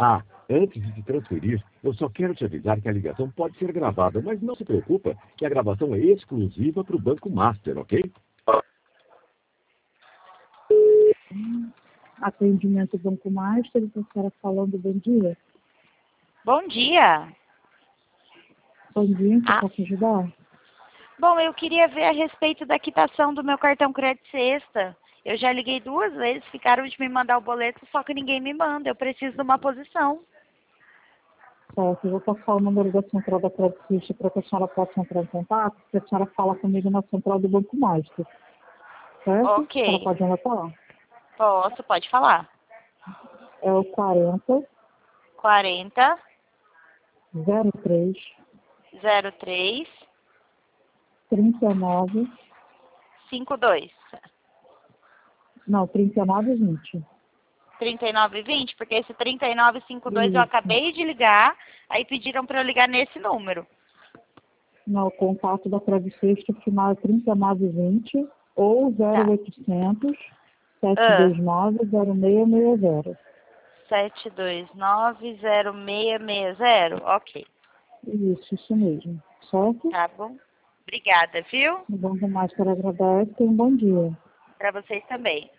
Ah, antes de te transferir, eu só quero te avisar que a ligação pode ser gravada, mas não se preocupa que a gravação é exclusiva para o Banco Master, ok? Atendimento Banco Master, a senhora falando, bom dia. Bom dia. Bom dia, que eu posso ajudar? Bom, eu queria ver a respeito da quitação do meu cartão crédito sexta. Eu já liguei 2 vezes, ficaram de me mandar o boleto, só que ninguém me manda. Eu preciso de uma posição. Certo, eu vou passar o número da central da Credit Suisse para que a senhora possa entrar em contato, porque a senhora fala comigo na central do Banco Master. Certo? Ok. A senhora pode anotar? Posso, pode falar. É o 40 40 03 03 39, 52. não, 3920. 3920, porque esse 3952 eu Isso. acabei de ligar, aí pediram para eu ligar nesse número. Não, o contato da Credit Suisse, o final é 3920 ou Tá. 0800 729 0660. 7290660. Ok, Isso mesmo. Certo? tá bom. Obrigada, viu? O Banco Master agradece. Tenha um bom dia. Para vocês também.